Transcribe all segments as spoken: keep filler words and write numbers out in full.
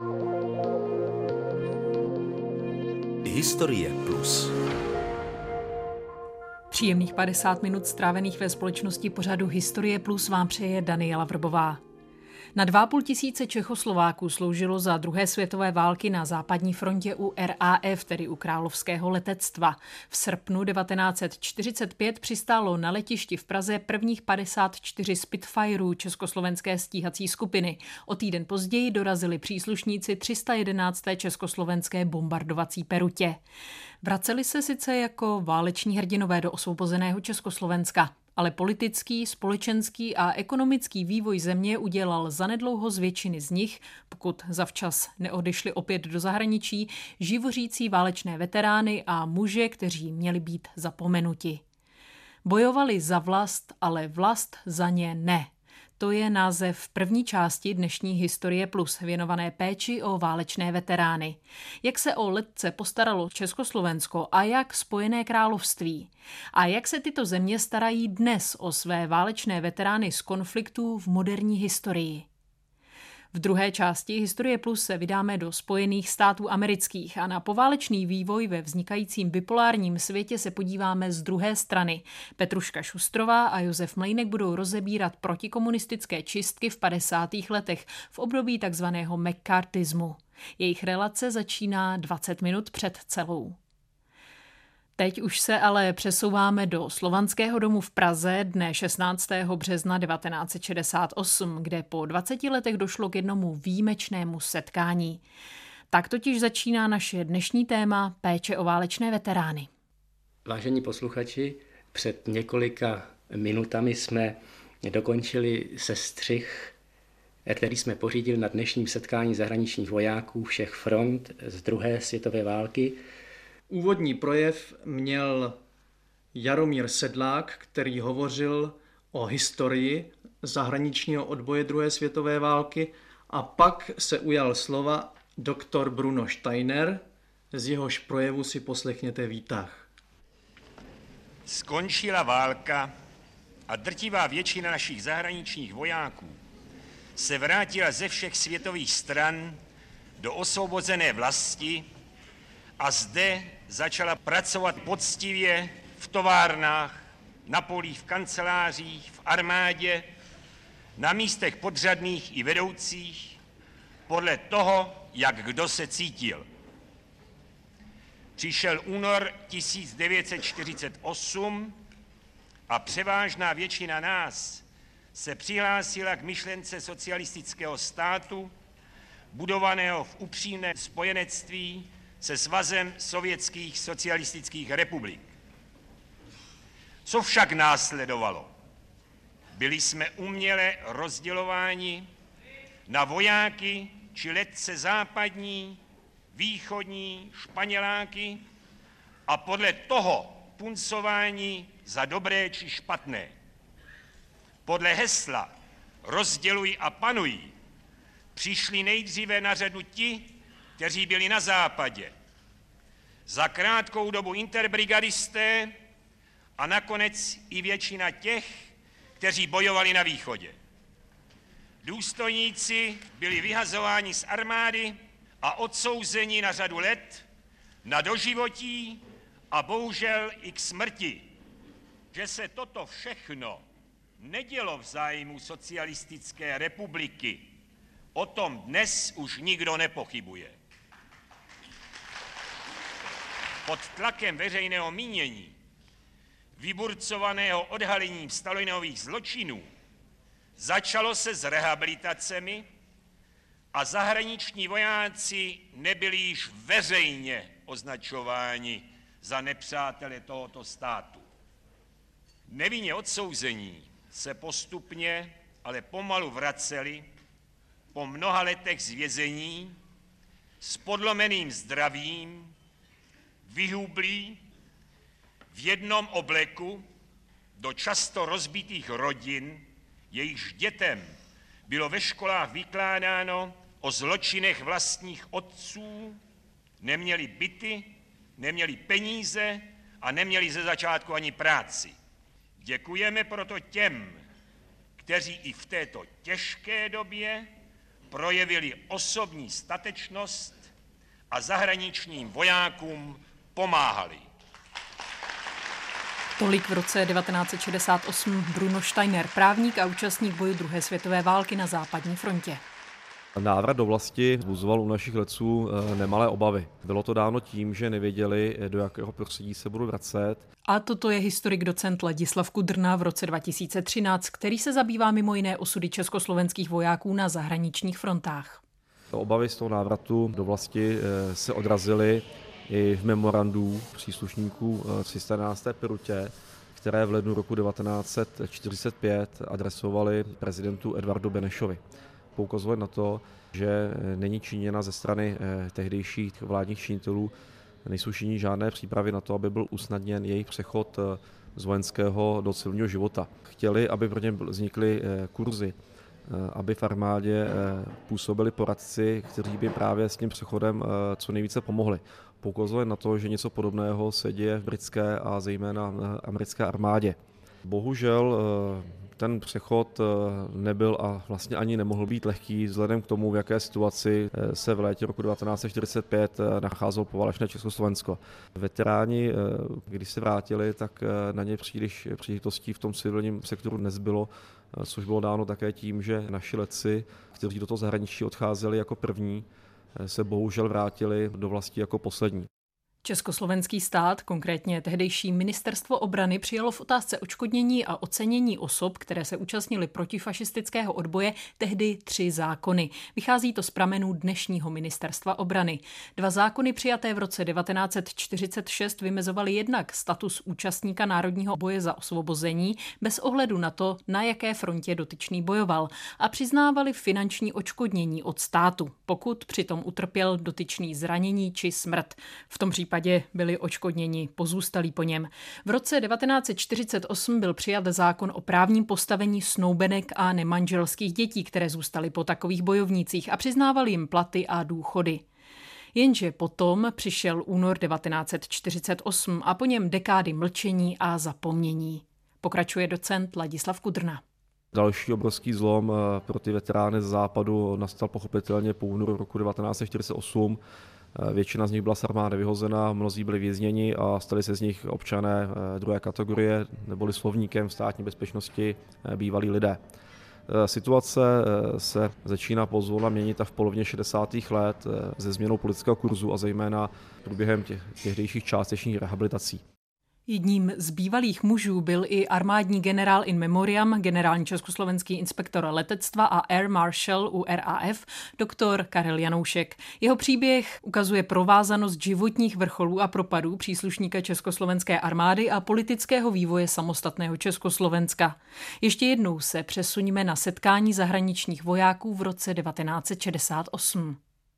Historie plus. Příjemných padesát minut strávených ve společnosti pořadu Historie plus vám přeje Daniela Vrbová. Na dva a půl tisíce Čechoslováků sloužilo za druhé světové války na západní frontě u R A F, tedy u Královského letectva. V srpnu devatenáct set čtyřicet pět přistálo na letišti v Praze prvních padesát čtyři Spitfireů československé stíhací skupiny. O týden později dorazili příslušníci tři sta jedenácté československé bombardovací perutě. Vraceli se sice jako váleční hrdinové do osvobozeného Československa, ale politický, společenský a ekonomický vývoj země udělal zanedlouho z většiny z nich, pokud zavčas neodešli opět do zahraničí, živořící válečné veterány a muže, kteří měli být zapomenuti. Bojovali za vlast, ale vlast za ně ne. To je název první části dnešní Historie plus, věnované péči o válečné veterány. Jak se o letce postaralo Československo a jak Spojené království? A jak se tyto země starají dnes o své válečné veterány z konfliktů v moderní historii? V druhé části Historie plus se vydáme do Spojených států amerických a na poválečný vývoj ve vznikajícím bipolárním světě se podíváme z druhé strany. Petruška Šustrová a Josef Mlejnek budou rozebírat protikomunistické čistky v padesátých letech v období takzvaného mccarthyismu. Jejich relace začíná dvacet minut před celou. Teď už se ale přesouváme do Slovanského domu v Praze dne šestnáctého března devatenáct set šedesát osm, kde po dvaceti letech došlo k jednomu výjimečnému setkání. Tak totiž začíná naše dnešní téma péče o válečné veterány. Vážení posluchači, před několika minutami jsme dokončili sestřih, který jsme pořídili na dnešním setkání zahraničních vojáků všech front z druhé světové války. Úvodní projev měl Jaromír Sedlák, který hovořil o historii zahraničního odboje druhé světové války, a pak se ujal slova doktor Bruno Steiner, z jehož projevu si poslechněte výtah. Skončila válka a drtivá většina našich zahraničních vojáků se vrátila ze všech světových stran do osvobozené vlasti a zde začala pracovat poctivě v továrnách, na polích, v kancelářích, v armádě, na místech podřadných i vedoucích, podle toho, jak kdo se cítil. Přišel únor tisíc devět set čtyřicet osm a převážná většina nás se přihlásila k myšlence socialistického státu, budovaného v upřímném spojenectví se Svazem sovětských socialistických republik. Co však následovalo? Byli jsme uměle rozdělováni na vojáky či letce západní, východní, španěláky a podle toho puncování za dobré či špatné. Podle hesla rozděluj a panuj přišli nejdříve na řadu ti, kteří byli na západě, za krátkou dobu interbrigadisté a nakonec i většina těch, kteří bojovali na východě. Důstojníci byli vyhazováni z armády a odsouzeni na řadu let, na doživotí a bohužel i k smrti. Že se toto všechno nedělo v zájmu socialistické republiky, o tom dnes už nikdo nepochybuje. Pod tlakem veřejného mínění, vyburcovaného odhalením Stalinových zločinů, začalo se s rehabilitacemi a zahraniční vojáci nebyli již veřejně označováni za nepřátele tohoto státu. Nevinně odsouzení se postupně, ale pomalu vraceli po mnoha letech z vězení s podlomeným zdravím, vyhublí v jednom obleku do často rozbitých rodin, jejichž dětem bylo ve školách vykládáno o zločinech vlastních otců, neměli byty, neměli peníze a neměli ze začátku ani práci. Děkujeme proto těm, kteří i v této těžké době projevili osobní statečnost a zahraničním vojákům pomáhali. Tolik v roce devatenáct set šedesát osm Bruno Steiner, právník a účastník bojů druhé světové války na západní frontě. Návrat do vlasti vzbuzoval u našich letců nemalé obavy. Bylo to dáno tím, že nevěděli, do jakého prostředí se budou vracet. A toto je historik docent Ladislav Kudrna v roce dva tisíce třináct, který se zabývá mimo jiné osudy československých vojáků na zahraničních frontách. Obavy z toho návratu do vlasti se odrazily i v memorandu příslušníků tři sta jedenácté Pirutě, které v lednu roku devatenáct set čtyřicet pět adresovali prezidentu Edvardu Benešovi. Poukazuje na to, že není činěna ze strany tehdejších vládních činitelů, nejsou činěny žádné přípravy na to, aby byl usnadněn jejich přechod z vojenského do civilního života. Chtěli, aby pro ně vznikly kurzy, aby v armádě působili poradci, kteří by právě s tím přechodem co nejvíce pomohli. Poukazuje na to, že něco podobného se děje v britské a zejména americké armádě. Bohužel ten přechod nebyl a vlastně ani nemohl být lehký vzhledem k tomu, v jaké situaci se v létě roku devatenáct set čtyřicet pět nacházelo poválečné Československo. Veteráni, když se vrátili, tak na ně příliš příležitostí v tom civilním sektoru nezbylo, což bylo dáno také tím, že naši letci, kteří do toho zahraničí odcházeli jako první, se bohužel vrátili do vlasti jako poslední. Československý stát, konkrétně tehdejší ministerstvo obrany, přijalo v otázce odškodnění a ocenění osob, které se účastnily protifašistického odboje, tehdy tři zákony. Vychází to z pramenů dnešního ministerstva obrany. Dva zákony přijaté v roce devatenáct set čtyřicet šest vymezovaly jednak status účastníka národního boje za osvobození bez ohledu na to, na jaké frontě dotyčný bojoval, a přiznávali finanční odškodnění od státu, pokud přitom utrpěl dotyčný zranění či smrt. V tom případě byli odškodněni pozůstalí po něm. V roce devatenáct set čtyřicet osm byl přijat zákon o právním postavení snoubenek a nemanželských dětí, které zůstaly po takových bojovnících, a přiznávali jim platy a důchody. Jenže potom přišel únor devatenáct set čtyřicet osm a po něm dekády mlčení a zapomnění. Pokračuje docent Ladislav Kudrna. Další obrovský zlom pro ty veterány z západu nastal pochopitelně po únoru roku devatenáct set čtyřicet osm. Většina z nich byla z armády vyhozena, mnozí byli vězněni a stali se z nich občané druhé kategorie, neboli slovníkem státní bezpečnosti bývalí lidé. Situace se začíná pozvolna měnit a v polovině šedesátých let se změnou politického kurzu a zejména průběhem těch tehdejších částečných rehabilitací. Jedním z bývalých mužů byl i armádní generál in memoriam, generální československý inspektor letectva a air marshal u R A F, doktor Karel Janoušek. Jeho příběh ukazuje provázanost životních vrcholů a propadů příslušníka československé armády a politického vývoje samostatného Československa. Ještě jednou se přesuníme na setkání zahraničních vojáků v roce devatenáct set šedesát osm.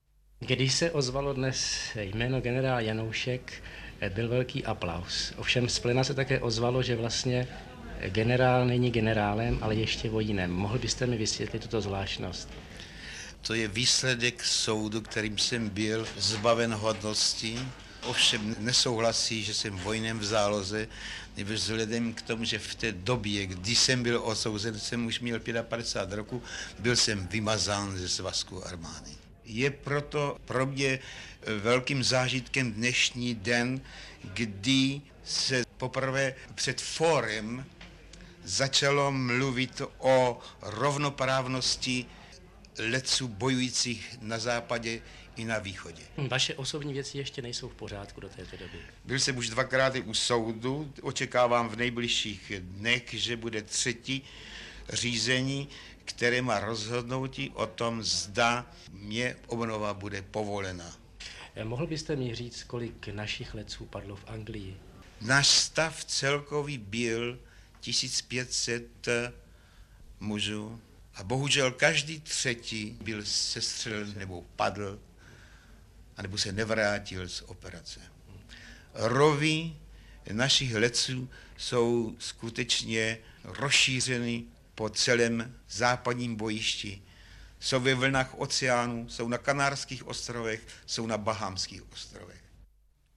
Když se ozvalo dnes jméno generál Janoušek, byl velký aplaus. Ovšem z plyna se také ozvalo, že vlastně generál není generálem, ale ještě vojínem. Mohl byste mi vysvětlit tuto zvláštnost? To je výsledek soudu, kterým jsem byl zbaven hodnosti. Ovšem nesouhlasí, že jsem vojínem v záloze, nebo vzhledem k tomu, že v té době, kdy jsem byl odsouzen, jsem už měl padesát pět roku, byl jsem vymazán ze svazku armády. Je proto pro mě velkým zážitkem dnešní den, kdy se poprvé před fórem začalo mluvit o rovnoprávnosti letců bojujících na západě i na východě. Vaše osobní věci ještě nejsou v pořádku do této doby. Byl jsem už dvakrát u soudu, očekávám v nejbližších dnech, že bude třetí řízení, které má rozhodnutí o tom, zda mě obnova bude povolena. Mohl byste mi říct, kolik našich letců padlo v Anglii? Náš stav celkový byl tisíc pět set mužů a bohužel každý třetí byl sestřelen nebo padl, anebo se nevrátil z operace. Rovy našich letců jsou skutečně rozšířeny po celém západním bojišti. Jsou ve vlnách oceánu, jsou na Kanárských ostrovech, jsou na Bahamských ostrovech.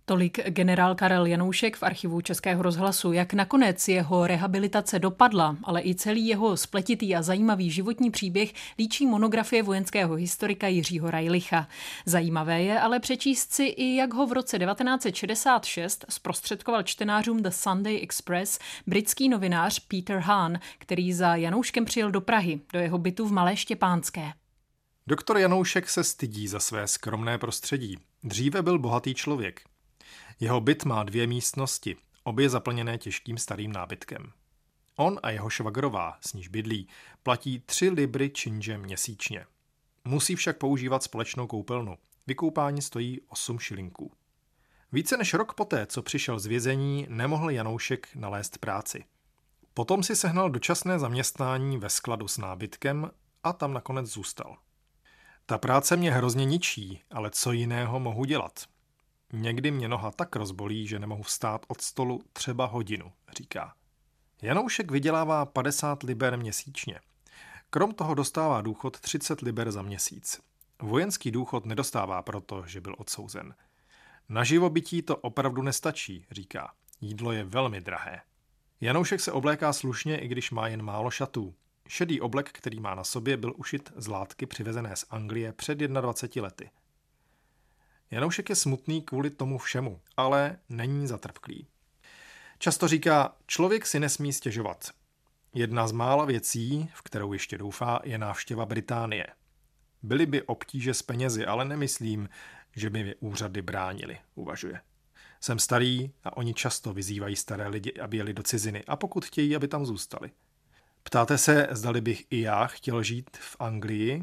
Tolik generál Karel Janoušek v archivu Českého rozhlasu. Jak nakonec jeho rehabilitace dopadla, ale i celý jeho spletitý a zajímavý životní příběh líčí monografie vojenského historika Jiřího Rajlicha. Zajímavé je ale přečíst si i, jak ho v roce devatenáct set šedesát šest zprostředkoval čtenářům The Sunday Express britský novinář Peter Hahn, který za Janouškem přijel do Prahy, do jeho bytu v Malé Štěpánské. Doktor Janoušek se stydí za své skromné prostředí. Dříve byl bohatý člověk. Jeho byt má dvě místnosti, obě zaplněné těžkým starým nábytkem. On a jeho švagrová, s níž bydlí, platí tři libry činže měsíčně. Musí však používat společnou koupelnu. Vykoupání stojí osm šilinků. Více než rok poté, co přišel z vězení, nemohl Janoušek nalézt práci. Potom si sehnal dočasné zaměstnání ve skladu s nábytkem a tam nakonec zůstal. Ta práce mě hrozně ničí, ale co jiného mohu dělat? Někdy mě noha tak rozbolí, že nemohu vstát od stolu třeba hodinu, říká. Janoušek vydělává padesát liber měsíčně. Krom toho dostává důchod třicet liber za měsíc. Vojenský důchod nedostává proto, že byl odsouzen. Na živobytí to opravdu nestačí, říká. Jídlo je velmi drahé. Janoušek se obléká slušně, i když má jen málo šatů. Šedý oblek, který má na sobě, byl ušit z látky přivezené z Anglie před dvaceti jednomi lety. Janoušek je smutný kvůli tomu všemu, ale není zatrpklý. Často říká, člověk si nesmí stěžovat. Jedna z mála věcí, v kterou ještě doufá, je návštěva Británie. Byly by obtíže s penězi, ale nemyslím, že by mi úřady bránili, uvažuje. Jsem starý a oni často vyzývají staré lidi, aby jeli do ciziny a pokud chtějí, aby tam zůstali. Ptáte se, zdali bych i já chtěl žít v Anglii?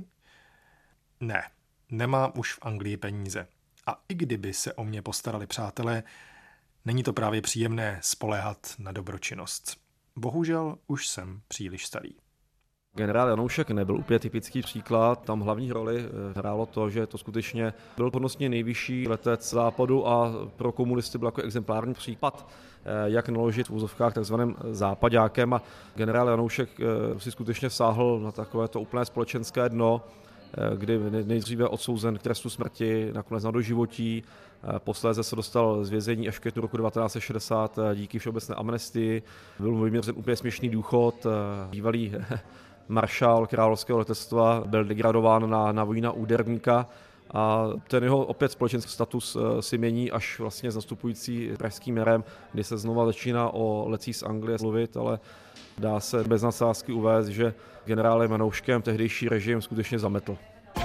Ne, nemám už v Anglii peníze. A i kdyby se o mě postarali přátelé, není to právě příjemné spoléhat na dobročinnost. Bohužel už jsem příliš starý. Generál Janoušek nebyl úplně typický příklad. Tam hlavní roli hrálo to, že to skutečně byl hodnostně nejvyšší letec západu a pro komunisty byl jako exemplární případ, jak naložit v úzovkách takzvaným zápaďákem. A generál Janoušek si skutečně sáhl na takové to úplné společenské dno, kdy nejdříve odsouzen k trestu smrti, nakonec na doživotí, posléze se dostal z vězení až v květnu roku devatenáct set šedesát díky všeobecné amnestii. Byl mu vyměřen úplně směšný důchod, bývalý maršál královského letectva byl degradován na, na vojína úderníka a ten jeho opět společenský status si mění až vlastně s nastupující pražským jarem, kdy se znova začíná o letcích z Anglie mluvit, ale dá se bez nadsázky uvést, že generálem Janouškem tehdejší režim skutečně zametl.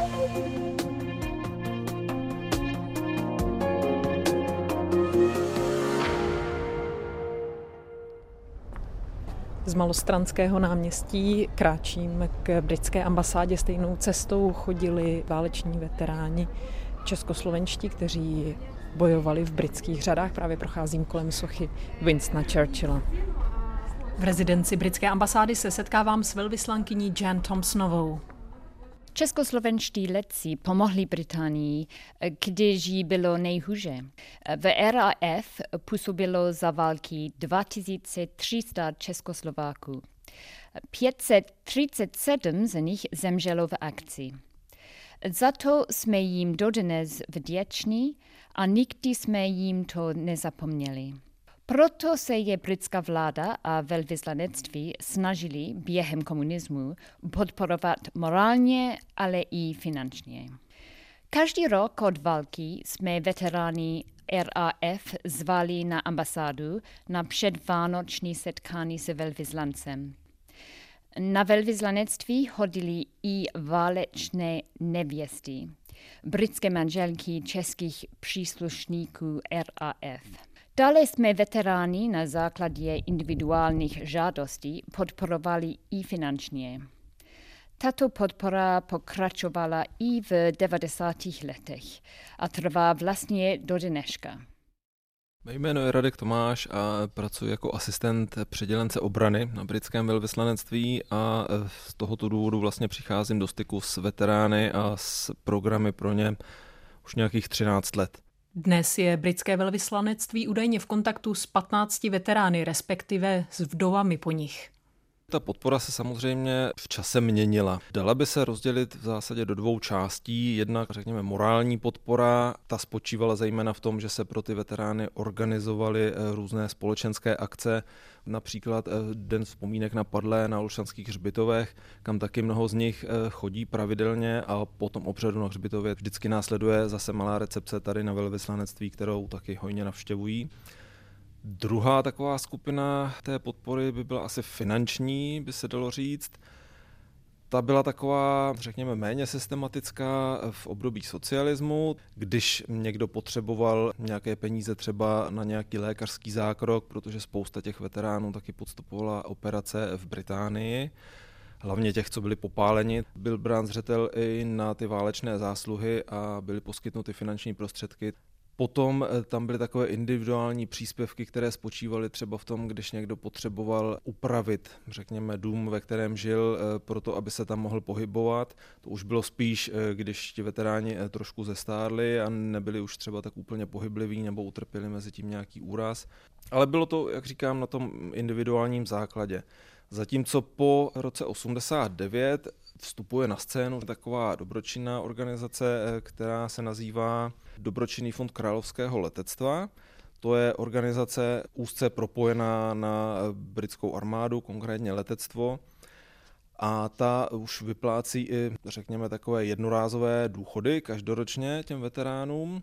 Z Malostranského náměstí kráčím k britské ambasádě. Stejnou cestou chodili váleční veteráni českoslovenští, kteří bojovali v britských řadách. Právě procházím kolem sochy Winstona Churchilla. V rezidenci britské ambasády se setkávám s velvyslankyní Jan Thompsonovou. Českoslovenští letci pomohli Británii, když jí bylo nejhůře. V R A F působilo za války dva tisíce tři sta Českoslováků. pět set třicet sedm z nich zemřelo v akci. Za to jsme jim dodnes vděční a nikdy jsme jim to nezapomněli. Proto se je britská vláda a velvyslanectví snažili během komunismu podporovat morálně, ale i finančně. Každý rok od války jsme veterány R A F zvali na ambasádu na předvánoční setkání se velvyslancem. Na velvyslanectví chodili i válečné nevěsty, britské manželky českých příslušníků R A F. Dále jsme veterány na základě individuálních žádostí podporovali i finančně. Tato podpora pokračovala i v devadesátých letech a trvá vlastně do dneška. Mé jméno je Radek Tomáš a pracuji jako asistent předělence obrany na britském velvyslanectví a z tohoto důvodu vlastně přicházím do styku s veterány a s programy pro ně už nějakých třináct let. Dnes je britské velvyslanectví údajně v kontaktu s patnácti veterány, respektive s vdovami po nich. Ta podpora se samozřejmě v čase měnila. Dala by se rozdělit v zásadě do dvou částí. Jedna, řekněme, morální podpora, ta spočívala zejména v tom, že se pro ty veterány organizovaly různé společenské akce, například Den vzpomínek na padlé na Olšanských hřbitovech, kam taky mnoho z nich chodí pravidelně a po tom obřadu na hřbitově vždycky následuje zase malá recepce tady na velvyslanectví, kterou taky hojně navštěvují. Druhá taková skupina té podpory by byla asi finanční, by se dalo říct. Ta byla taková, řekněme, méně systematická v období socialismu, když někdo potřeboval nějaké peníze třeba na nějaký lékařský zákrok, protože spousta těch veteránů taky podstupovala operace v Británii, hlavně těch, co byli popáleni. Byl brán zřetel i na ty válečné zásluhy a byly poskytnuty finanční prostředky. Potom tam byly takové individuální příspěvky, které spočívaly třeba v tom, když někdo potřeboval upravit, řekněme, dům, ve kterém žil, proto aby se tam mohl pohybovat. To už bylo spíš, když ti veteráni trošku zestárli a nebyli už třeba tak úplně pohybliví nebo utrpěli mezi tím nějaký úraz. Ale bylo to, jak říkám, na tom individuálním základě. Zatímco po roce osmdesát devět vstupuje na scénu taková dobročinná organizace, která se nazývá Dobročinný fond královského letectva. To je organizace úzce propojená na britskou armádu, konkrétně letectvo. A ta už vyplácí i, řekněme, takové jednorázové důchody každoročně těm veteránům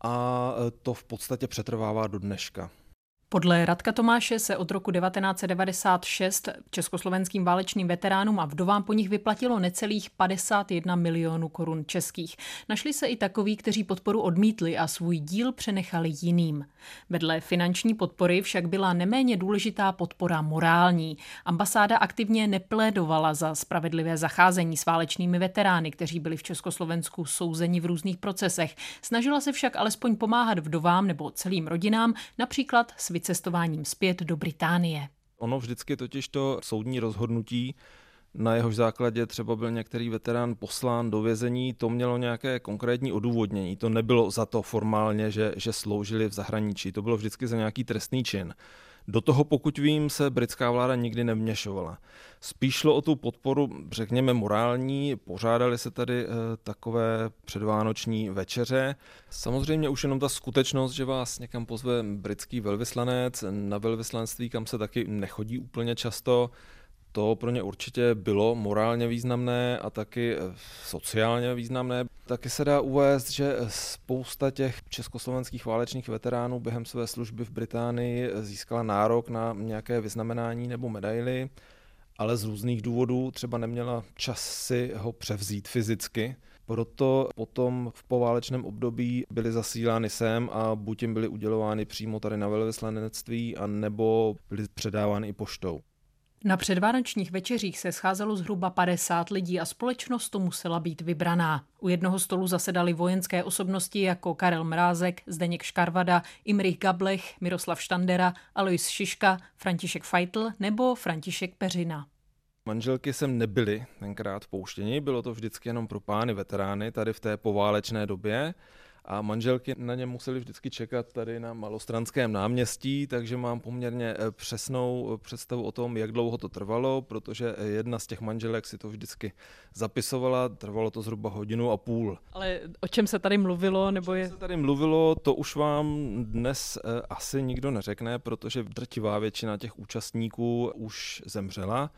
a to v podstatě přetrvává do dneška. Podle Radka Tomáše se od roku devatenáct set devadesát šest československým válečným veteránům a vdovám po nich vyplatilo necelých padesát jedna milionů korun českých. Našli se i takoví, kteří podporu odmítli a svůj díl přenechali jiným. Vedle finanční podpory však byla neméně důležitá podpora morální. Ambasáda aktivně neplédovala za spravedlivé zacházení s válečnými veterány, kteří byli v Československu souzeni v různých procesech. Snažila se však alespoň pomáhat vdovám nebo celým rodinám, například s vycestováním zpět do Británie. Ono vždycky totiž to soudní rozhodnutí, na jehož základě třeba byl některý veterán poslán do vězení, to mělo nějaké konkrétní odůvodnění. To nebylo za to formálně, že, že sloužili v zahraničí, to bylo vždycky za nějaký trestný čin. Do toho, pokud vím, se britská vláda nikdy nevměšovala. Spíš šlo o tu podporu, řekněme, morální, pořádaly se tady e, takové předvánoční večeře. Samozřejmě už jenom ta skutečnost, že vás někam pozve britský velvyslanec na velvyslanectví, kam se taky nechodí úplně často, to pro ně určitě bylo morálně významné a taky sociálně významné. Taky se dá uvést, že spousta těch československých válečných veteránů během své služby v Británii získala nárok na nějaké vyznamenání nebo medaily, ale z různých důvodů třeba neměla čas si ho převzít fyzicky. Proto potom v poválečném období byly zasílány sem a buď jim byly udělovány přímo tady na velvyslanectví, a nebo byly předávány i poštou. Na předvánočních večeřích se scházelo zhruba padesát lidí a společnost to musela být vybraná. U jednoho stolu zasedali vojenské osobnosti jako Karel Mrázek, Zdeněk Škarvada, Imrich Gablech, Miroslav Štandera, Alois Šiška, František Fajtl nebo František Peřina. Manželky sem nebyly tenkrát vpouštěni, bylo to vždycky jenom pro pány veterány tady v té poválečné době. A manželky na ně museli vždycky čekat tady na Malostranském náměstí, takže mám poměrně přesnou představu o tom, jak dlouho to trvalo, protože jedna z těch manželek si to vždycky zapisovala, trvalo to zhruba hodinu a půl. Ale o čem se tady mluvilo? Nebo je... O čem se tady mluvilo, to už vám dnes asi nikdo neřekne, protože drtivá většina těch účastníků už zemřela.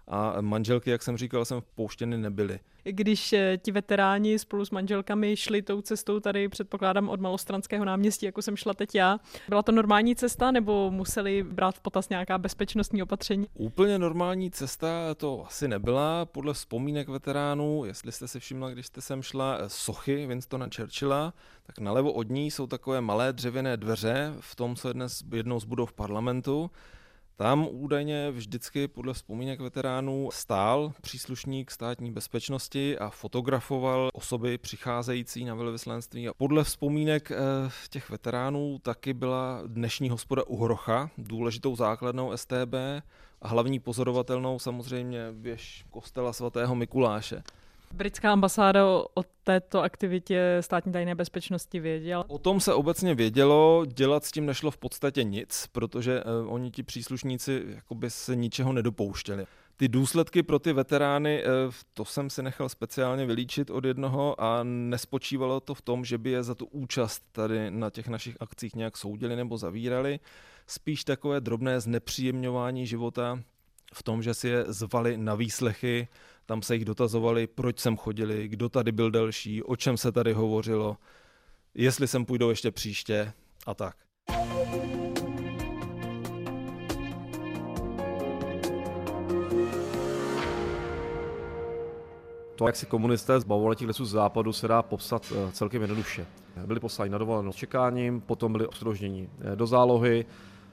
A manželky, jak jsem říkal, jsem vpouštěny nebyly. Když ti veteráni spolu s manželkami šli tou cestou tady, předpokládám, od Malostranského náměstí, jako jsem šla teď já, byla to normální cesta nebo museli brát v potaz nějaká bezpečnostní opatření? Úplně normální cesta to asi nebyla. Podle vzpomínek veteránů, jestli jste si všimla, když jste sem šla, sochy Winstona Churchilla, tak nalevo od ní jsou takové malé dřevěné dveře v tom, co je dnes jednou z budov parlamentu. Tam údajně vždycky podle vzpomínek veteránů stál příslušník státní bezpečnosti a fotografoval osoby přicházející na velvyslanectví. A podle vzpomínek těch veteránů taky byla dnešní hospoda u Hrocha důležitou základnou S T B a hlavní pozorovatelnou samozřejmě věž kostela svatého Mikuláše. Britská ambasáda o této aktivitě státní tajné bezpečnosti věděla? O tom se obecně vědělo, dělat s tím nešlo v podstatě nic, protože uh, oni ti příslušníci jakoby se ničeho nedopouštěli. Ty důsledky pro ty veterány, to jsem si nechal speciálně vylíčit od jednoho a nespočívalo to v tom, že by je za tu účast tady na těch našich akcích nějak soudili nebo zavírali. Spíš takové drobné znepříjemňování života v tom, že si je zvali na výslechy, tam se jich dotazovali, proč sem chodili, kdo tady byl delší, o čem se tady hovořilo, jestli sem půjdou ještě příště a tak. To, jak si komunisté zbavovali těch lesů z západu, se dá popsat celkem jednoduše. Byli posláni na dovolenou s čekáním, potom byli předloženi do zálohy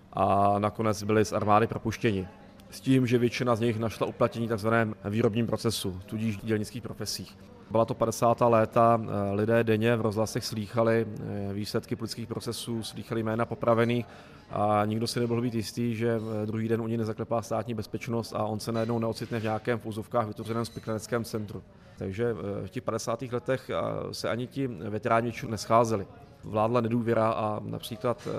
a nakonec byli z armády propuštěni. S tím, že většina z nich našla uplatnění tzv. Výrobním procesu, tudíž dělnických profesích. Byla to padesátá léta, lidé denně v rozhlasech slýchali výsledky politických procesů, slýchali jména popravených a nikdo si nemohl být jistý, že druhý den u něj nezaklepá státní bezpečnost a on se najednou neocitne v nějakém v úzovkách vytvořeném spiklaneckém centru. Takže v těch padesátých letech se ani ti veteráni nescházeli. Vládla nedůvěra a například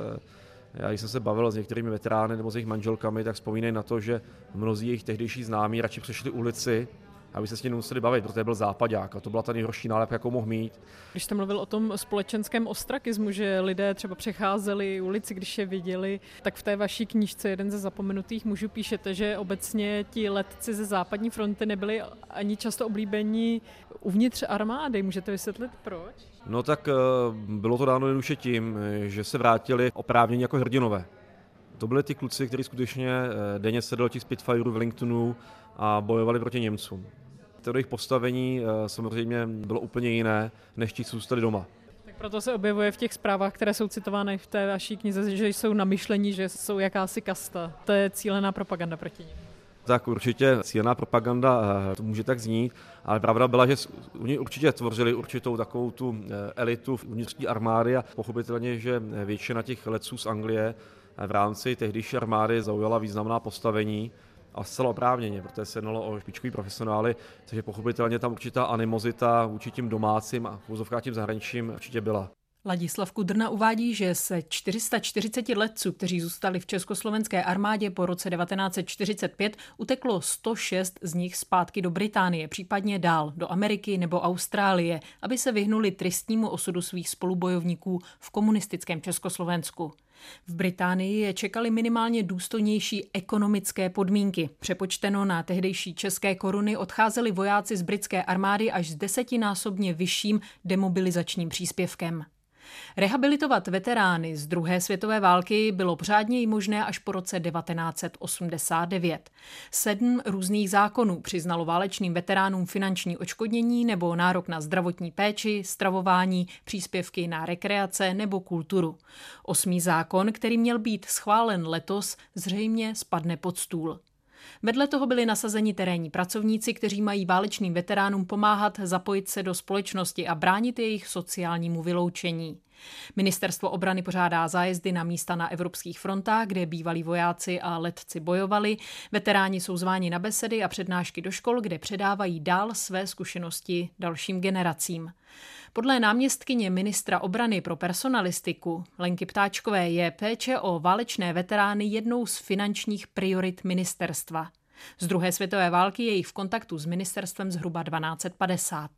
já když jsem se bavil s některými veterány nebo s jejich manželkami, tak vzpomínají na to, že mnozí jejich tehdejší známí radši přešli ulici, aby se s ním nemuseli bavit, protože byl západák a to byla ta nejhorší nálepka, jakou mohl mít. Když jste mluvil o tom společenském ostrakismu, že lidé třeba přecházeli ulici, když je viděli, tak v té vaší knížce Jeden ze zapomenutých mužů píšete, že obecně ti letci ze západní fronty nebyli ani často oblíbení uvnitř armády. Můžete vysvětlit proč? No tak bylo to dáno jednoduše tím, že se vrátili oprávnění jako hrdinové. To byli ty kluci, kteří skutečně denně sedli do těch Spitfireů, Wellingtonů a bojovali proti Němcům. To jejich postavení samozřejmě bylo úplně jiné, než ti, co zůstali doma. Tak proto se objevuje v těch zprávách, které jsou citovány v té vaší knize, že jsou namyšlení, že jsou jakási kasta. To je cílená propaganda proti nim. Tak určitě cílená propaganda, to může tak znít, ale pravda byla, že oni určitě tvořili určitou takovou tu elitu v vnitřní armády a pochopitelně, že většina těch letců z Anglie v rámci tehdejší armády zaujala významná postavení a zcela oprávněně, protože se jednalo o špičkový profesionály, takže pochopitelně tam určitá animozita vůči tím domácím a v úzovkách tím zahraničím určitě byla. Ladislav Kudrna uvádí, že se čtyři sta čtyřicet letců, kteří zůstali v československé armádě po roce devatenáct set čtyřicet pět, uteklo sto šest z nich zpátky do Británie, případně dál do Ameriky nebo Austrálie, aby se vyhnuli tristnímu osudu svých spolubojovníků v komunistickém Československu. V Británii je čekaly minimálně důstojnější ekonomické podmínky. Přepočteno na tehdejší české koruny odcházeli vojáci z britské armády až s desetinásobně vyšším demobilizačním příspěvkem. Rehabilitovat veterány z druhé světové války bylo pořádněji možné až po roce devatenáct set osmdesát devět. Sedm různých zákonů přiznalo válečným veteránům finanční odškodnění nebo nárok na zdravotní péči, stravování, příspěvky na rekreace nebo kulturu. Osmý zákon, který měl být schválen letos, zřejmě spadne pod stůl. Vedle toho byli nasazeni terénní pracovníci, kteří mají válečným veteránům pomáhat zapojit se do společnosti a bránit jejich sociálnímu vyloučení. Ministerstvo obrany pořádá zájezdy na místa na evropských frontách, kde bývalí vojáci a letci bojovali. Veteráni jsou zváni na besedy a přednášky do škol, kde předávají dál své zkušenosti dalším generacím. Podle náměstkyně ministra obrany pro personalistiku Lenky Ptáčkové je péče o válečné veterány jednou z finančních priorit ministerstva. Z druhé světové války je jich v kontaktu s ministerstvem zhruba dvanáct set padesát.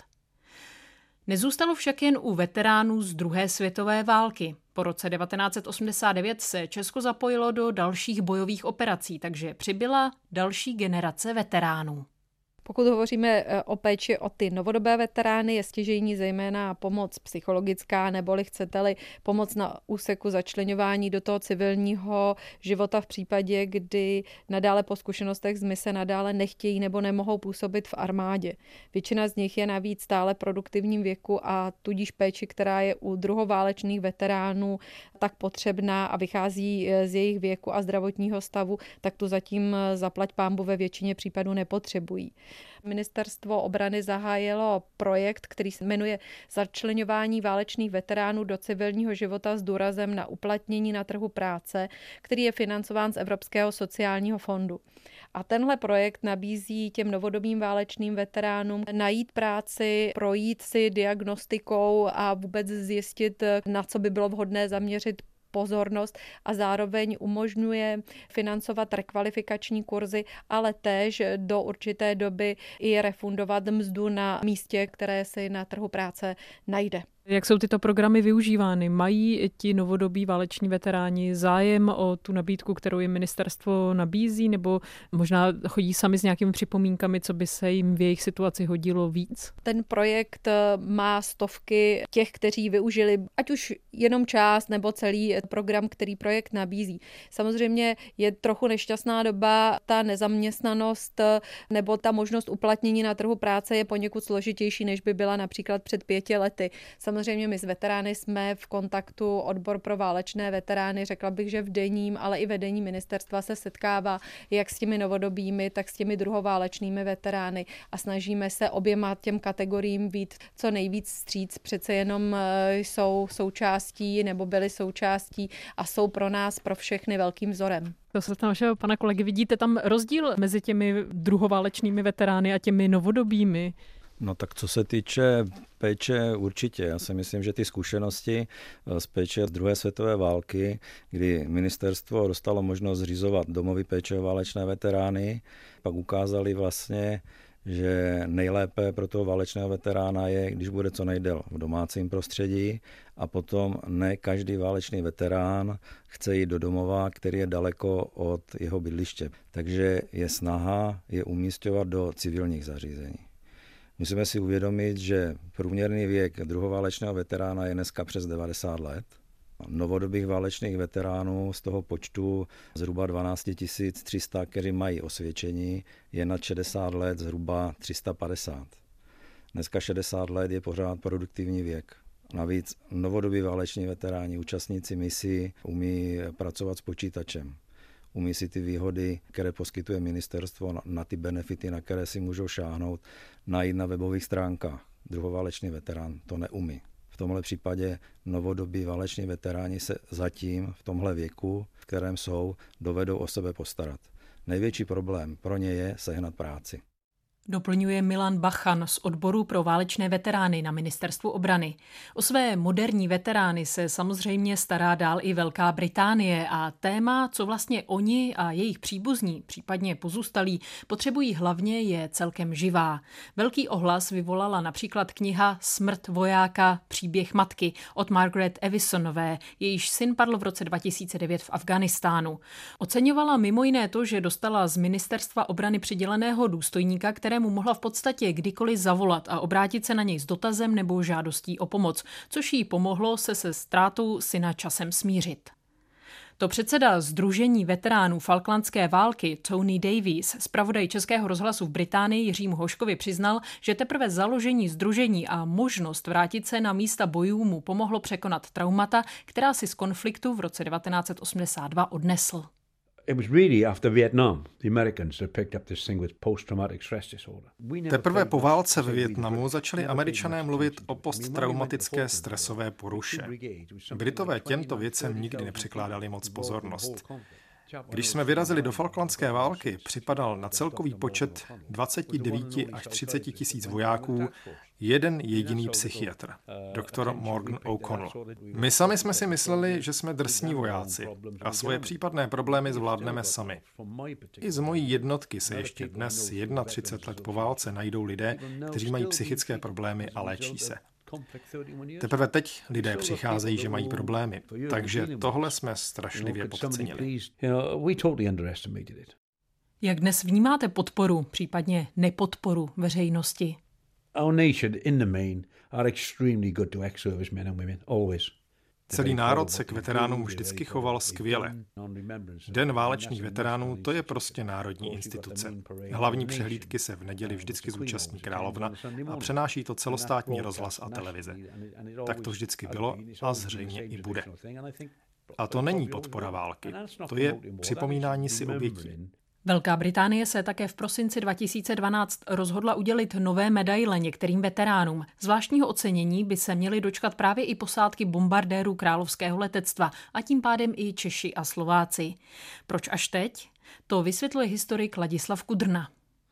Nezůstalo však jen u veteránů z druhé světové války. Po roce devatenáct set osmdesát devět se Česko zapojilo do dalších bojových operací, takže přibyla další generace veteránů. Pokud hovoříme o péči o ty novodobé veterány, je stěžejní zejména pomoc psychologická, neboli chcete-li pomoc na úseku začleňování do toho civilního života v případě, kdy nadále po zkušenostech z mise nadále nechtějí nebo nemohou působit v armádě. Většina z nich je navíc stále produktivním věku a tudíž péči, která je u druhoválečných veteránů tak potřebná a vychází z jejich věku a zdravotního stavu, tak tu zatím zaplať pánbu ve většině případů nepotřebují. Ministerstvo obrany zahájilo projekt, který se jmenuje Začleňování válečných veteránů do civilního života s důrazem na uplatnění na trhu práce, který je financován z Evropského sociálního fondu. A tenhle projekt nabízí těm novodobým válečným veteránům najít práci, projít si diagnostikou a vůbec zjistit, na co by bylo vhodné zaměřit pozornost a zároveň umožňuje financovat rekvalifikační kurzy, ale též do určité doby i refundovat mzdu na místě, které si na trhu práce najde. Jak jsou tyto programy využívány? Mají ti novodobí váleční veteráni zájem o tu nabídku, kterou jim ministerstvo nabízí, nebo možná chodí sami s nějakými připomínkami, co by se jim v jejich situaci hodilo víc? Ten projekt má stovky těch, kteří využili ať už jenom část nebo celý program, který projekt nabízí. Samozřejmě je trochu nešťastná doba, ta nezaměstnanost nebo ta možnost uplatnění na trhu práce je poněkud složitější, než by byla například před pěti lety. Samozřejmě my s veterány jsme v kontaktu, odbor pro válečné veterány, řekla bych, že v denním, ale i vedení ministerstva se setkává jak s těmi novodobými, tak s těmi druhoválečnými veterány a snažíme se oběma těm kategoriím být co nejvíc vstříc. Přece jenom jsou součástí nebo byly součástí a jsou pro nás, pro všechny velkým vzorem. To se tam vašeho pana kolegy, vidíte tam rozdíl mezi těmi druhoválečnými veterány a těmi novodobými? No tak co se týče péče, určitě. Já si myslím, že ty zkušenosti z péče z druhé světové války, kdy ministerstvo dostalo možnost zřizovat domovy péče o válečné veterány, pak ukázali vlastně, že nejlépe pro toho válečného veterána je, když bude co nejdéle v domácím prostředí a potom ne každý válečný veterán chce jít do domova, který je daleko od jeho bydliště. Takže je snaha je umísťovat do civilních zařízení. Musíme si uvědomit, že průměrný věk druhoválečného veterána je dneska přes devadesát let. Novodobých válečných veteránů z toho počtu zhruba dvanáct tisíc tři sta, kteří mají osvědčení, je nad šedesát let zhruba tři sta padesát. Dneska šedesát let je pořád produktivní věk. Navíc novodobí váleční veteráni, účastníci misí, umí pracovat s počítačem. Umí si ty výhody, které poskytuje ministerstvo, na ty benefity, na které si můžou šáhnout, najít na webových stránkách. Druhoválečný veterán to neumí. V tomhle případě novodobí váleční veteráni se zatím v tomhle věku, v kterém jsou, dovedou o sebe postarat. Největší problém pro ně je sehnat práci. Doplňuje Milan Bachan z odboru pro válečné veterány na Ministerstvu obrany. O své moderní veterány se samozřejmě stará dál i Velká Británie a téma, co vlastně oni a jejich příbuzní, případně pozůstalí, potřebují hlavně, je celkem živá. Velký ohlas vyvolala například kniha Smrt vojáka, příběh matky od Margaret Evisonové, jejíž syn padl v roce dva tisíce devět v Afghánistánu. Oceňovala mimo jiné to, že dostala z Ministerstva obrany přiděleného důstojníka, kterému mohla v podstatě kdykoliv zavolat a obrátit se na něj s dotazem nebo žádostí o pomoc, což jí pomohlo se se ztrátou syna časem smířit. To předseda Sdružení veteránů Falklandské války Tony Davies, zpravodaj Českého rozhlasu v Británii Jiřímu Hoškovi, přiznal, že teprve založení sdružení a možnost vrátit se na místa bojů mu pomohlo překonat traumata, která si z konfliktu v roce devatenáct set osmdesát dva odnesl. Teprve po válce ve Vietnamu začali Američané mluvit o posttraumatické stresové poruše. Britové těmto věcem nikdy nepřikládali moc pozornost. Když jsme vyrazili do Falklandské války, připadal na celkový počet dvacet devět až třicet tisíc vojáků jeden jediný psychiatr, doktor Morgan O'Connell. My sami jsme si mysleli, že jsme drsní vojáci a svoje případné problémy zvládneme sami. I z mojí jednotky se ještě dnes třicet jedna let po válce najdou lidé, kteří mají psychické problémy a léčí se. Teprve teď lidé přicházejí, že mají problémy, takže tohle jsme strašlivě podcenili. Jak dnes vnímáte podporu, případně nepodporu veřejnosti? Celý národ se k veteránům vždycky choval skvěle. Den válečných veteránů, to je prostě národní instituce. Hlavní přehlídky se v neděli vždycky zúčastní královna a přenáší to celostátní rozhlas a televize. Tak to vždycky bylo a zřejmě i bude. A to není podpora války, to je připomínání si obětí. Velká Británie se také v prosinci dva tisíce dvanáct rozhodla udělit nové medaile některým veteránům. Zvláštního ocenění by se měly dočkat právě i posádky bombardérů královského letectva a tím pádem i Češi a Slováci. Proč až teď? To vysvětluje historik Ladislav Kudrna.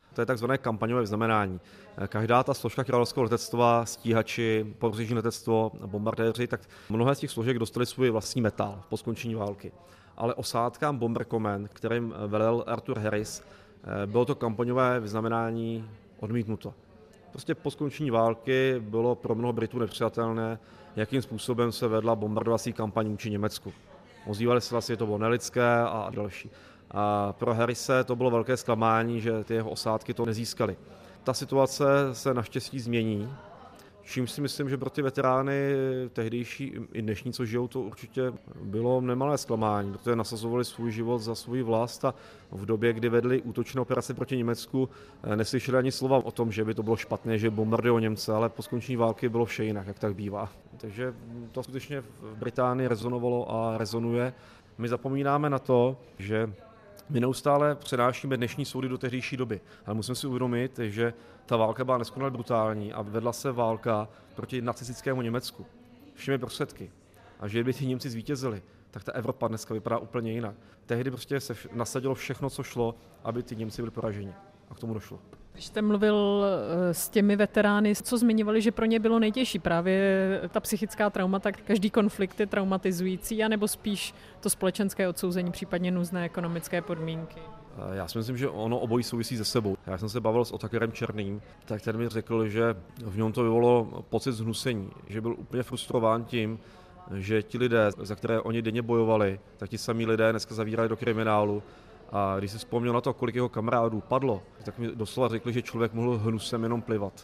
To je takzvané kampaňové vyznamenání. Každá ta složka královského letectva, stíhači, pobřežní letectvo, bombardéři, tak mnohé z těch složek dostali svůj vlastní metal po skončení války. Ale osádkám Bomber Command, kterým velel Arthur Harris, bylo to kampaňové vyznamenání odmítnuto. Prostě po skončení války bylo pro mnoho Britů nepřijatelné, jakým způsobem se vedla bombardovací kampaň vůči Německu. Ozývali se vlastně, že to bylo nelidské a další. A pro Harrise to bylo velké zklamání, že ty jeho osádky to nezískaly. Ta situace se naštěstí změní, čímž si myslím, že pro ty veterány tehdejší i dnešní, co žijou, to určitě bylo nemalé zklamání, protože nasazovali svůj život za svou vlast a v době, kdy vedli útočné operace proti Německu, neslyšeli ani slova o tom, že by to bylo špatné, že bombardují Němce, ale po skončení války bylo vše jinak, jak tak bývá. Takže to skutečně v Británii rezonovalo a rezonuje. My zapomínáme na to, že my neustále přenášíme dnešní soudy do tehdejší doby, ale musíme si uvědomit, že ta válka byla neskonale brutální a vedla se válka proti nacistickému Německu všemi prostředky. A že kdyby ti Němci zvítězili, tak ta Evropa dneska vypadá úplně jinak. Tehdy prostě se nasadilo všechno, co šlo, aby ty Němci byli poraženi. A k tomu došlo. Když jste mluvil s těmi veterány, co zmiňovali, že pro ně bylo nejtěžší? Právě ta psychická traumata, každý konflikt je traumatizující, anebo spíš to společenské odsouzení, případně nuzné ekonomické podmínky? Já si myslím, že ono obojí souvisí se sebou. Já jsem se bavil s Otakarem Černým, tak ten mi řekl, že v něm to vyvolalo pocit zhnusení, že byl úplně frustrován tím, že ti lidé, za které oni denně bojovali, tak ti samí lidé dneska zavírali do kriminálu. A když si vzpomněl na to, kolik jeho kamarádů padlo, tak mi doslova řekli, že člověk mohl hnusem jenom plivat.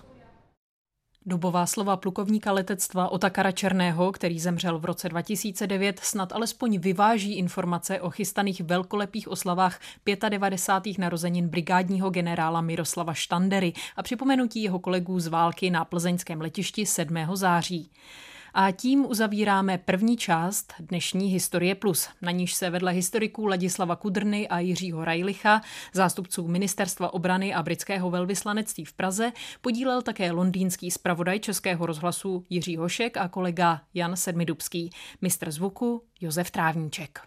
Dobová slova plukovníka letectva Otakara Černého, který zemřel v roce dva tisíce devět, snad alespoň vyváží informace o chystaných velkolepých oslavách devadesátých pátých narozenin brigádního generála Miroslava Štandery a připomenutí jeho kolegů z války na plzeňském letišti sedmého září. A tím uzavíráme první část dnešní Historie Plus, na níž se vedle historiků Ladislava Kudrny a Jiřího Rajlicha, zástupců Ministerstva obrany a britského velvyslanectví v Praze, podílel také londýnský zpravodaj Českého rozhlasu Jiří Hošek a kolega Jan Sedmidubský, mistr zvuku Josef Trávníček.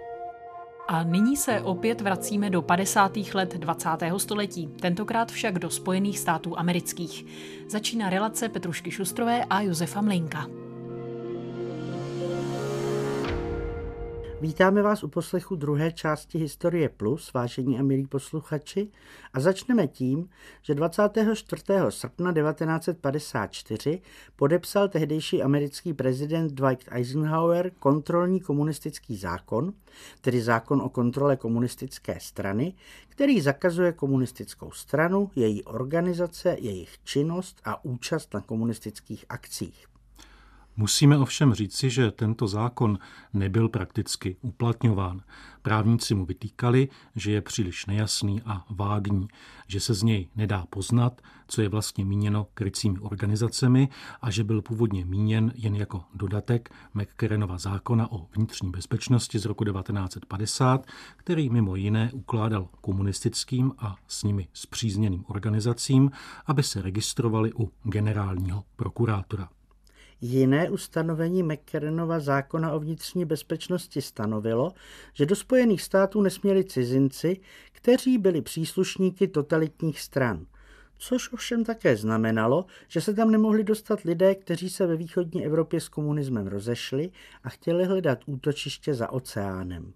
A nyní se opět vracíme do padesátých let dvacátého století, tentokrát však do Spojených států amerických. Začíná relace Petrušky Šustrové a Josefa Mlejnka. Vítáme vás u poslechu druhé části Historie Plus, vážení a milí posluchači, a začneme tím, že dvacátého čtvrtého srpna devatenáct set padesát čtyři podepsal tehdejší americký prezident Dwight Eisenhower kontrolní komunistický zákon, tedy zákon o kontrole komunistické strany, který zakazuje komunistickou stranu, její organizace, jejich činnost a účast na komunistických akcích. Musíme ovšem říci, že tento zákon nebyl prakticky uplatňován. Právníci mu vytýkali, že je příliš nejasný a vágní, že se z něj nedá poznat, co je vlastně míněno krycími organizacemi a že byl původně míněn jen jako dodatek McCarranova zákona o vnitřní bezpečnosti z roku devatenáct set padesát, který mimo jiné ukládal komunistickým a s nimi spřízněným organizacím, aby se registrovali u generálního prokurátora. Jiné ustanovení McCarranova zákona o vnitřní bezpečnosti stanovilo, že do Spojených států nesměli cizinci, kteří byli příslušníky totalitních stran. Což ovšem také znamenalo, že se tam nemohli dostat lidé, kteří se ve východní Evropě s komunismem rozešli a chtěli hledat útočiště za oceánem.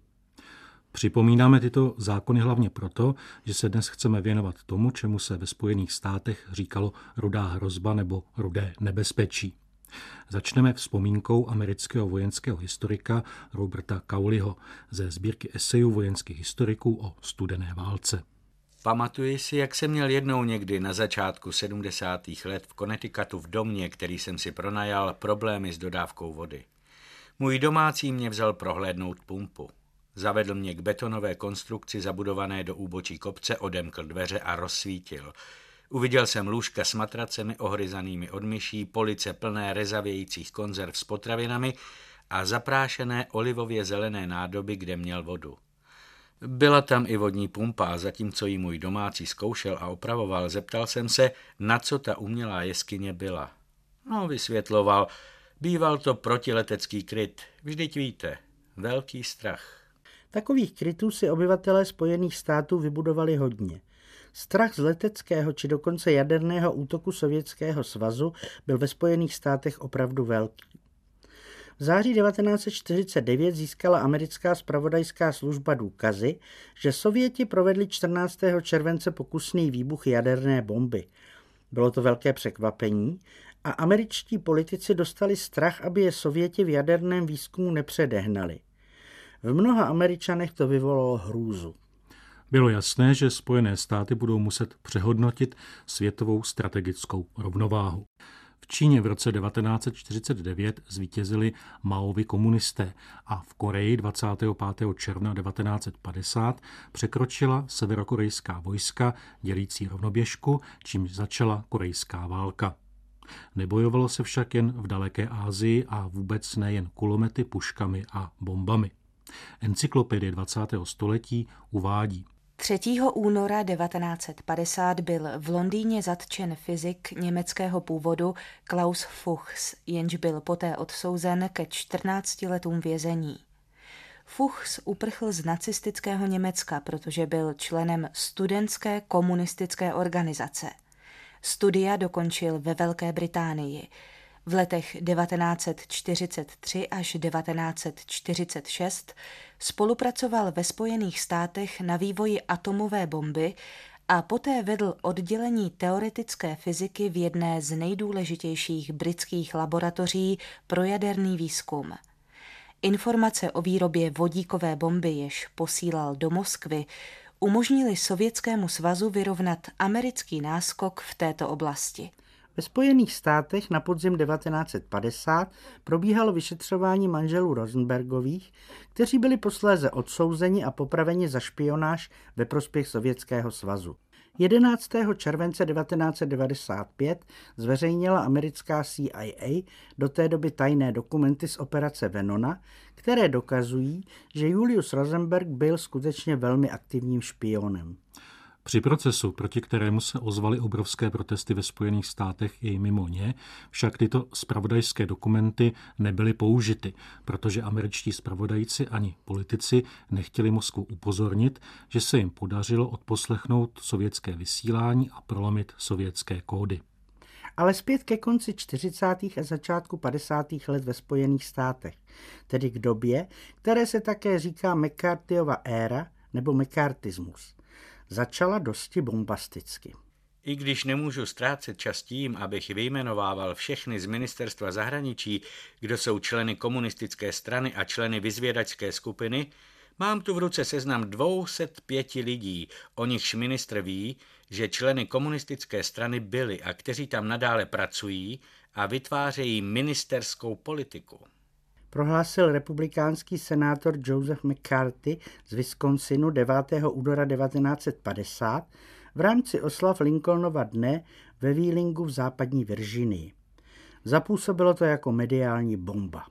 Připomínáme tyto zákony hlavně proto, že se dnes chceme věnovat tomu, čemu se ve Spojených státech říkalo rudá hrozba nebo rudé nebezpečí. Začneme vzpomínkou amerického vojenského historika Roberta Cowleyho ze sbírky esejů vojenských historiků o studené válce. Pamatuji si, jak jsem měl jednou někdy na začátku sedmdesátých let v Connecticutu v domě, který jsem si pronajal, problémy s dodávkou vody. Můj domácí mě vzal prohlédnout pumpu. Zavedl mě k betonové konstrukci zabudované do úbočí kopce, odemkl dveře a rozsvítil. Uviděl jsem lůžka s matracemi ohryzanými od myší, police plné rezavějících konzerv s potravinami a zaprášené olivově zelené nádoby, kde měl vodu. Byla tam i vodní pumpa a zatímco ji můj domácí zkoušel a opravoval, zeptal jsem se, na co ta umělá jeskyně byla. No, vysvětloval, býval to protiletecký kryt, vždyť víte, velký strach. Takových krytů si obyvatelé Spojených států vybudovali hodně. Strach z leteckého či dokonce jaderného útoku Sovětského svazu byl ve Spojených státech opravdu velký. V září devatenáct set čtyřicet devět získala americká zpravodajská služba důkazy, že Sověti provedli čtrnáctého července pokusný výbuch jaderné bomby. Bylo to velké překvapení a američtí politici dostali strach, aby je Sověti v jaderném výzkumu nepředehnali. V mnoha Američanech to vyvolalo hrůzu. Bylo jasné, že Spojené státy budou muset přehodnotit světovou strategickou rovnováhu. V Číně v roce devatenáct set čtyřicet devět zvítězili Maovi komunisté a v Koreji dvacátého pátého června devatenáct set padesát překročila severokorejská vojska dělící rovnoběžku, čímž začala korejská válka. Nebojovalo se však jen v daleké Asii a vůbec nejen kulomety, puškami a bombami. Encyklopedie dvacátého století uvádí: třetího února devatenáct set padesát byl v Londýně zatčen fyzik německého původu Klaus Fuchs, jenž byl poté odsouzen ke čtrnácti letům vězení. Fuchs uprchl z nacistického Německa, protože byl členem studentské komunistické organizace. Studia dokončil ve Velké Británii. V letech devatenáct set čtyřicet tři až devatenáct set čtyřicet šest spolupracoval ve Spojených státech na vývoji atomové bomby a poté vedl oddělení teoretické fyziky v jedné z nejdůležitějších britských laboratoří pro jaderný výzkum. Informace o výrobě vodíkové bomby, jež posílal do Moskvy, umožnili Sovětskému svazu vyrovnat americký náskok v této oblasti. Ve Spojených státech na podzim devatenáct set padesát probíhalo vyšetřování manželů Rosenbergových, kteří byli posléze odsouzeni a popraveni za špionáž ve prospěch Sovětského svazu. jedenáctého července devatenáct set devadesát pět zveřejnila americká C I A do té doby tajné dokumenty z operace Venona, které dokazují, že Julius Rosenberg byl skutečně velmi aktivním špionem. Při procesu, proti kterému se ozvaly obrovské protesty ve Spojených státech i mimo ně, však tyto zpravodajské dokumenty nebyly použity, protože američtí zpravodajci ani politici nechtěli Moskvu upozornit, že se jim podařilo odposlechnout sovětské vysílání a prolomit sovětské kódy. Ale zpět ke konci čtyřicátých a začátku padesátých let ve Spojených státech, tedy k době, které se také říká McCarthyova éra nebo McCarthyismus. Začala dosti bombasticky. I když nemůžu ztrácet čas tím, abych vyjmenovával všechny z ministerstva zahraničí, kdo jsou členy komunistické strany a členy vyzvědačské skupiny, mám tu v ruce seznam dvě stě pět lidí, o nichž ministr ví, že členy komunistické strany byli a kteří tam nadále pracují a vytvářejí ministerskou politiku. Prohlásil republikánský senátor Joseph McCarthy z Wisconsinu devátého února devatenáct set padesát v rámci oslav Lincolnova dne ve Wheelingu v západní Virginii. Zapůsobilo to jako mediální bomba.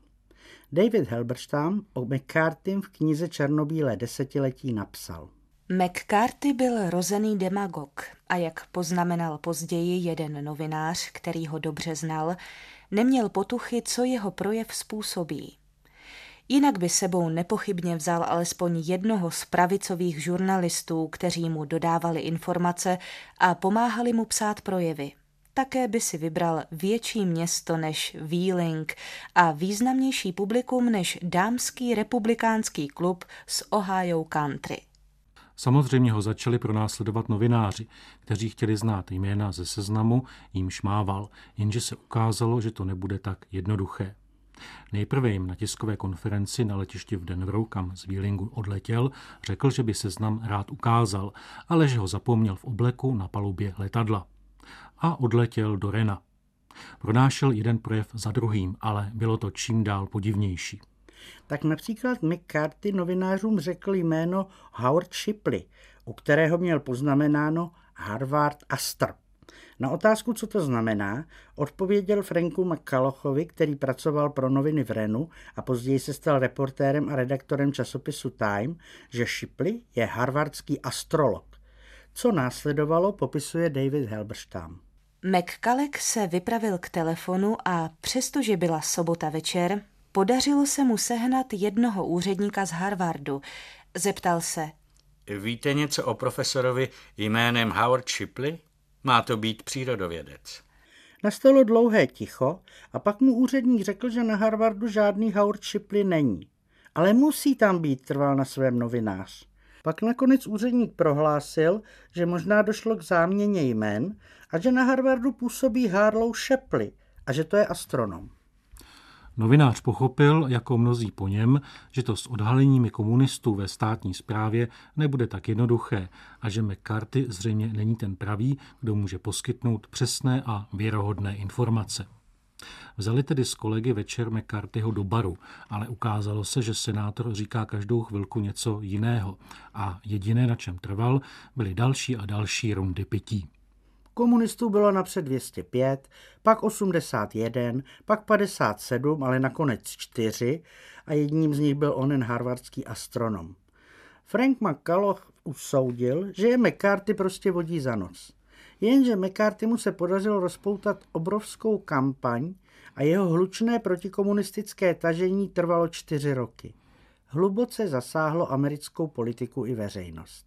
David Halberstam o McCarthym v knize Černobílé desetiletí napsal: McCarthy byl rozený demagog a jak poznamenal později jeden novinář, který ho dobře znal, neměl potuchy, co jeho projev způsobí. Jinak by sebou nepochybně vzal alespoň jednoho z pravicových žurnalistů, kteří mu dodávali informace a pomáhali mu psát projevy. Také by si vybral větší město než Wheeling a významnější publikum než dámský republikánský klub z Ohio Country. Samozřejmě ho začali pronásledovat novináři, kteří chtěli znát jména ze seznamu, jímž mával, jenže se ukázalo, že to nebude tak jednoduché. Nejprve jim na tiskové konferenci na letišti v Denveru, kam z Wheelingu odletěl, řekl, že by seznam rád ukázal, ale že ho zapomněl v obleku na palubě letadla. A odletěl do Rena. Pronášel jeden projev za druhým, ale bylo to čím dál podivnější. Tak například McCarthy novinářům řekl jméno Howard Shipley, u kterého měl poznamenáno Harvard Astor. Na otázku, co to znamená, odpověděl Franku McCullochovi, který pracoval pro noviny v Renu a později se stal reportérem a redaktorem časopisu Time, že Shipley je harvardský astrolog. Co následovalo, popisuje David Halberstam. McCulloch se vypravil k telefonu a přestože byla sobota večer, podařilo se mu sehnat jednoho úředníka z Harvardu. Zeptal se: Víte něco o profesorovi jménem Howard Shipley? Má to být přírodovědec. Nastalo dlouhé ticho a pak mu úředník řekl, že na Harvardu žádný Howard Shipley není. Ale musí tam být, trval na svém novinář. Pak nakonec úředník prohlásil, že možná došlo k záměně jmen a že na Harvardu působí Harlow Shapley a že to je astronom. Novinář pochopil, jako mnozí po něm, že to s odhaleními komunistů ve státní správě nebude tak jednoduché a že McCarthy zřejmě není ten pravý, kdo může poskytnout přesné a věrohodné informace. Vzali tedy s kolegy večer McCarthyho do baru, ale ukázalo se, že senátor říká každou chvilku něco jiného a jediné, na čem trval, byly další a další rundy pití. Komunistů bylo napřed dvě stě pět, pak osmdesát jedna, pak padesát sedm, ale nakonec čtyři a jedním z nich byl onen harvardský astronom. Frank McCulloch usoudil, že je McCarthy prostě vodí za nos. Jenže McCarthymu se podařilo rozpoutat obrovskou kampaň a jeho hlučné protikomunistické tažení trvalo čtyři roky. Hluboce zasáhlo americkou politiku i veřejnost.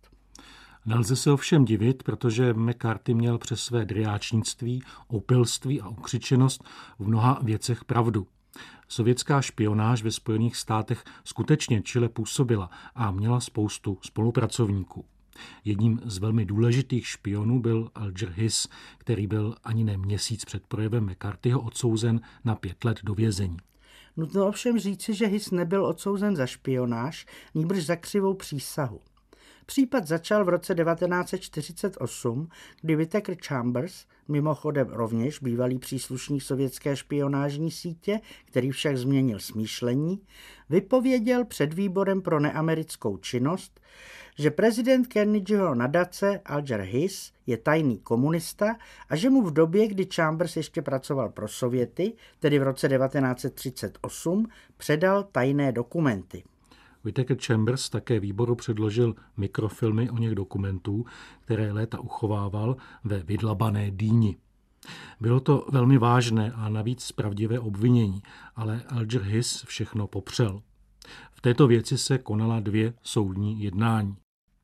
Nelze se ovšem divit, protože McCarthy měl přes své driáčnictví, opilství a ukřičenost v mnoha věcech pravdu. Sovětská špionáž ve Spojených státech skutečně čile působila a měla spoustu spolupracovníků. Jedním z velmi důležitých špionů byl Alger Hiss, který byl ani ne měsíc před projevem McCarthyho odsouzen na pět let do vězení. Nutno ovšem říci, že Hiss nebyl odsouzen za špionáž, nýbrž za křivou přísahu. Případ začal v roce devatenáct set čtyřicet osm, kdy Whittaker Chambers, mimochodem rovněž bývalý příslušník sovětské špionážní sítě, který však změnil smýšlení, vypověděl před výborem pro neamerickou činnost, že prezident Kennedyho nadace Alger Hiss je tajný komunista a že mu v době, kdy Chambers ještě pracoval pro Sověty, tedy v roce devatenáct set třicet osm, předal tajné dokumenty. Whittaker Chambers také výboru předložil mikrofilmy o něch dokumentů, které léta uchovával ve vydlabané dýni. Bylo to velmi vážné a navíc pravdivé obvinění, ale Alger Hiss všechno popřel. V této věci se konala dvě soudní jednání.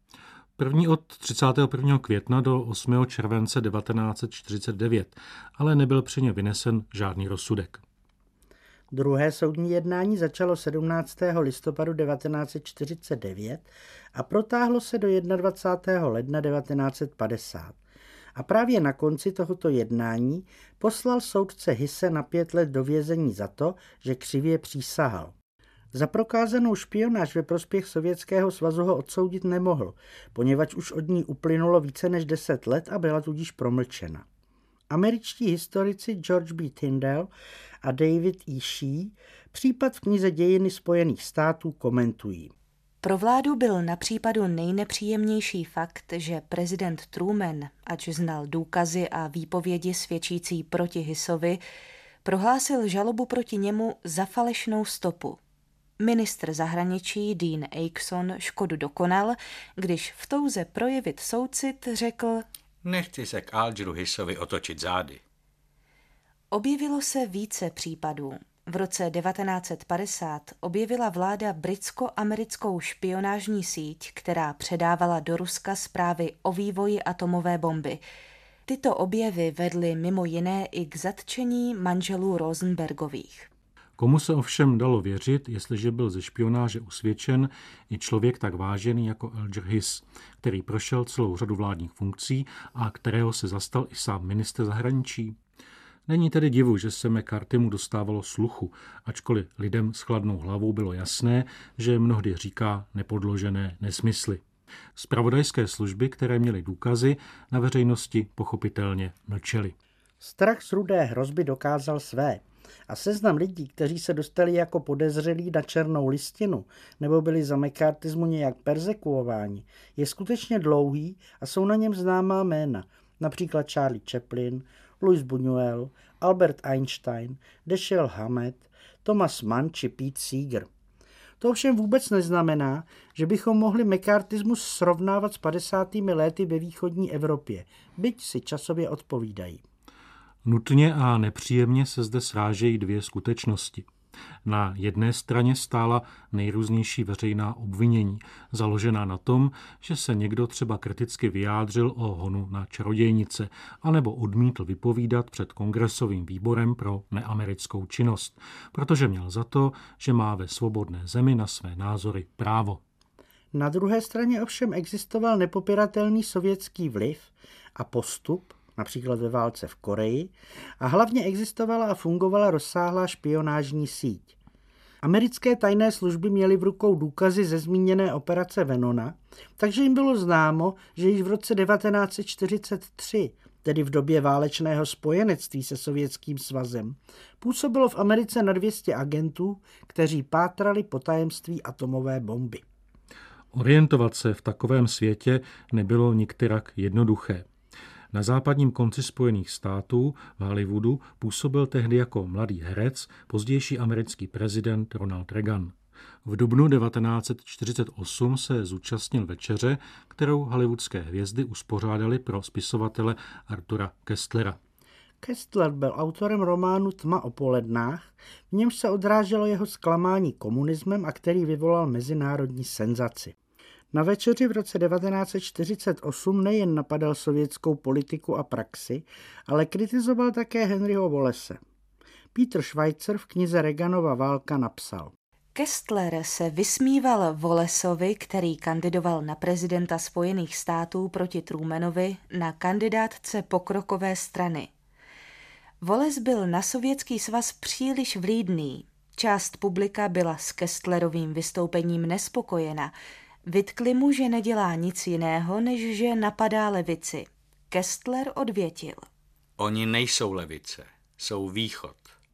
První od třicátého prvního května do osmého července devatenáct set čtyřicet devět, ale nebyl při ně vynesen žádný rozsudek. Druhé soudní jednání začalo sedmnáctého listopadu devatenáct set čtyřicet devět a protáhlo se do dvacátého prvního ledna devatenáct set padesát. A právě na konci tohoto jednání poslal soudce Hisse na pět let do vězení za to, že křivě přísahal. Za prokázanou špionáž ve prospěch Sovětského svazu ho odsoudit nemohl, poněvadž už od ní uplynulo více než deset let a byla tudíž promlčena. Američtí historici George B. Tyndall a David E. Shea případ v knize Dějiny Spojených států komentují. Pro vládu byl na případu nejnepříjemnější fakt, že prezident Truman, ač znal důkazy a výpovědi svědčící proti Hissovi, prohlásil žalobu proti němu za falešnou stopu. Ministr zahraničí Dean Acheson škodu dokonal, když v touze projevit soucit řekl: Nechci se k Algeru Hissovi otočit zády. Objevilo se více případů. V roce devatenáct set padesát objevila vláda britsko-americkou špionážní síť, která předávala do Ruska zprávy o vývoji atomové bomby. Tyto objevy vedly mimo jiné i k zatčení manželů Rosenbergových. Komu se ovšem dalo věřit, jestliže byl ze špionáže usvědčen i člověk tak vážený jako Alger Hiss, který prošel celou řadu vládních funkcí a kterého se zastal i sám ministr zahraničí? Není tedy divu, že se McCarthymu dostávalo sluchu, ačkoliv lidem s chladnou hlavou bylo jasné, že mnohdy říká nepodložené nesmysly. Zpravodajské služby, které měly důkazy, na veřejnosti pochopitelně mlčely. Strach z rudé hrozby dokázal své. A seznam lidí, kteří se dostali jako podezřelí na černou listinu nebo byli za McCarthyismu nějak perzekuováni, je skutečně dlouhý a jsou na něm známá jména, například Charlie Chaplin, Louis Buñuel, Albert Einstein, Dashiell Hammett, Thomas Mann či Pete Seeger. To ovšem vůbec neznamená, že bychom mohli McCarthyismus srovnávat s padesátými léty ve východní Evropě, byť si časově odpovídají. Nutně a nepříjemně se zde srážejí dvě skutečnosti. Na jedné straně stála nejrůznější veřejná obvinění, založená na tom, že se někdo třeba kriticky vyjádřil o honu na čarodějnice, anebo odmítl vypovídat před kongresovým výborem pro neamerickou činnost, protože měl za to, že má ve svobodné zemi na své názory právo. Na druhé straně ovšem existoval nepopiratelný sovětský vliv a postup, například ve válce v Koreji, a hlavně existovala a fungovala rozsáhlá špionážní síť. Americké tajné služby měly v rukou důkazy ze zmíněné operace Venona, takže jim bylo známo, že již v roce devatenáct set čtyřicet tři, tedy v době válečného spojenectví se Sovětským svazem, působilo v Americe na dvě stě agentů, kteří pátrali po tajemství atomové bomby. Orientovat se v takovém světě nebylo nikterak jednoduché. Na západním konci Spojených států v Hollywoodu působil tehdy jako mladý herec pozdější americký prezident Ronald Reagan. V dubnu devatenáct set čtyřicet osm se zúčastnil večeře, kterou hollywoodské hvězdy uspořádali pro spisovatele Artura Kesslera. Kessler byl autorem románu Tma o polednách, v němž se odráželo jeho zklamání komunismem a který vyvolal mezinárodní senzaci. Na večeři v roce devatenáct set čtyřicet osm nejen napadal sovětskou politiku a praxi, ale kritizoval také Henryho Wallace. Peter Schweitzer v knize Reaganova válka napsal: Kessler se vysmíval Wallaceovi, který kandidoval na prezidenta Spojených států proti Trumanovi na kandidátce pokrokové strany. Wallace byl na Sovětský svaz příliš vlídný. Část publika byla s Kesslerovým vystoupením nespokojena. Vytkli mu, že nedělá nic jiného, než že napadá levici. Kessler odvětil: Oni nejsou levice, jsou východ.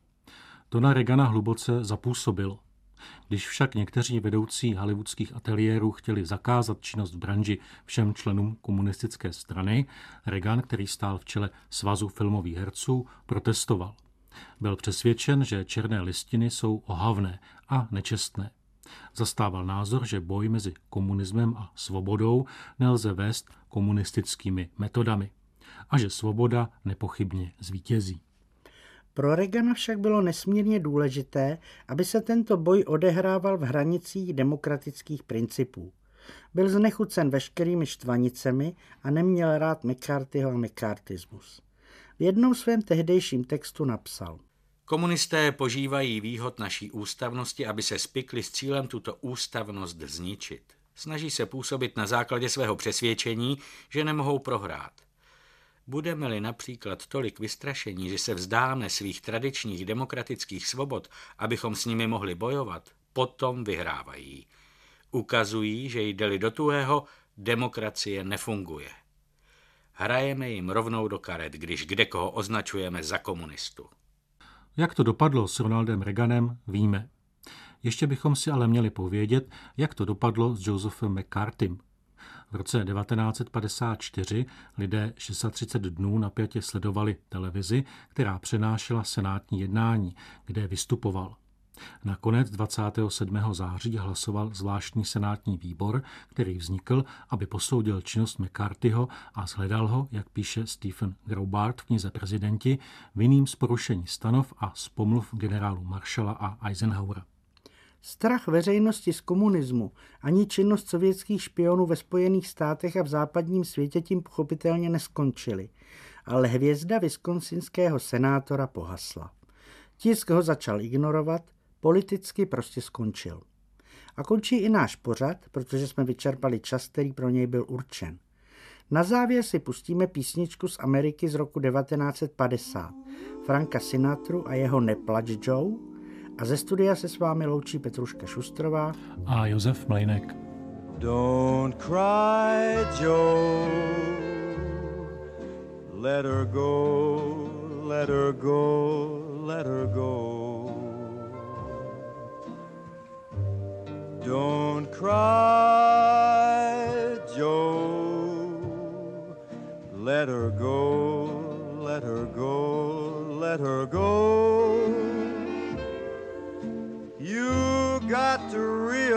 To na Reagana hluboce zapůsobilo. Když však někteří vedoucí hollywoodských ateliérů chtěli zakázat činnost v branži všem členům komunistické strany, Reagan, který stál v čele Svazu filmových herců, protestoval. Byl přesvědčen, že černé listiny jsou ohavné a nečestné. Zastával názor, že boj mezi komunismem a svobodou nelze vést komunistickými metodami a že svoboda nepochybně zvítězí. Pro Reagana však bylo nesmírně důležité, aby se tento boj odehrával v hranicích demokratických principů. Byl znechucen veškerými štvanicemi a neměl rád McCarthyho a McCarthyismus. V jednom svém tehdejším textu napsal: Komunisté požívají výhod naší ústavnosti, aby se spikli s cílem tuto ústavnost zničit. Snaží se působit na základě svého přesvědčení, že nemohou prohrát. Budeme-li například tolik vystrašení, že se vzdáme svých tradičních demokratických svobod, abychom s nimi mohli bojovat, potom vyhrávají. Ukazují, že jde-li do tuhého, demokracie nefunguje. Hrajeme jim rovnou do karet, když kdekoho označujeme za komunistu. Jak to dopadlo s Ronaldem Reaganem, víme. Ještě bychom si ale měli povědět, jak to dopadlo s Josephem McCarthym. V roce devatenáct set padesát čtyři lidé třicet šest dnů napjatě sledovali televizi, která přenášela senátní jednání, kde vystupoval. Nakonec dvacátého sedmého září hlasoval zvláštní senátní výbor, který vznikl, aby posoudil činnost McCarthyho a shledal ho, jak píše Stephen Graubart v knize Prezidenti, vinným z porušení stanov a z pomluv generálů Marshalla a Eisenhowera. Strach veřejnosti z komunismu ani činnost sovětských špionů ve Spojených státech a v západním světě tím pochopitelně neskončily, ale hvězda wisconsinského senátora pohasla. Tisk ho začal ignorovat, politicky prostě skončil. A končí i náš pořad, protože jsme vyčerpali čas, který pro něj byl určen. Na závěr si pustíme písničku z Ameriky z roku devatenáct set padesát, Franka Sinatru a jeho Neplač Joe, a ze studia se s vámi loučí Petruška Šustrová a Josef Mlejnek. Don't cry, Joe, let her go, let her go, let her go. Don't cry, Joe, let her go, let her go, let her go. You got to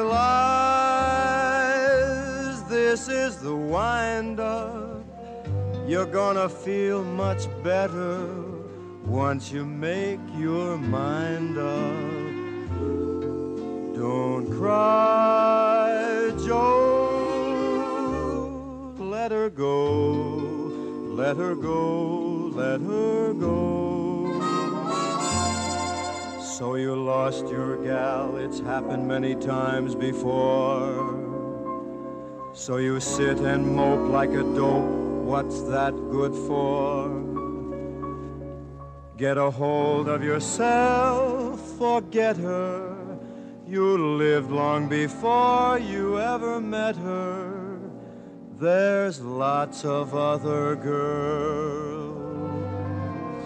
realize this is the wind-up. You're gonna feel much better once you make your mind up. let her go, let her go. So you lost your gal, it's happened many times before. So you sit and mope like a dope, what's that good for? Get a hold of yourself, forget her. You lived long before you ever met her. There's lots of other girls.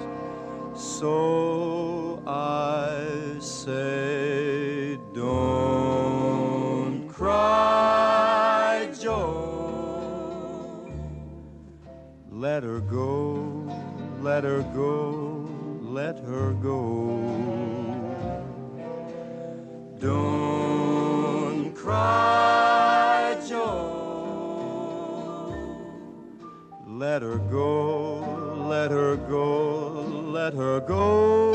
So I say, don't cry, Joe. Let her go, let her go, let her go. Don't cry, Joe. Let her go, let her go, let her go.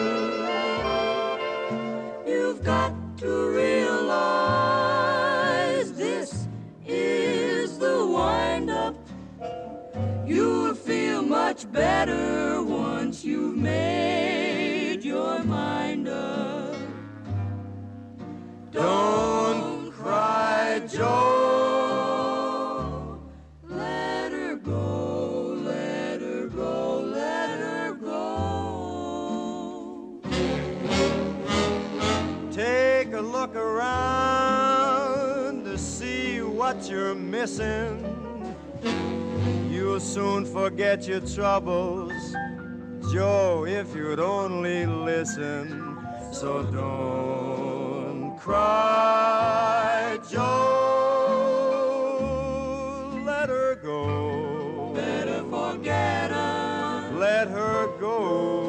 You've got to realize this is the wind-up. You'll feel much better once you've made your mind up. Don't cry, Joe. Let her go, let her go, let her go. Take a look around to see what you're missing. You'll soon forget your troubles, Joe, if you'd only listen. So don't cry, Joe. Let her go. Better forget her. Let her go.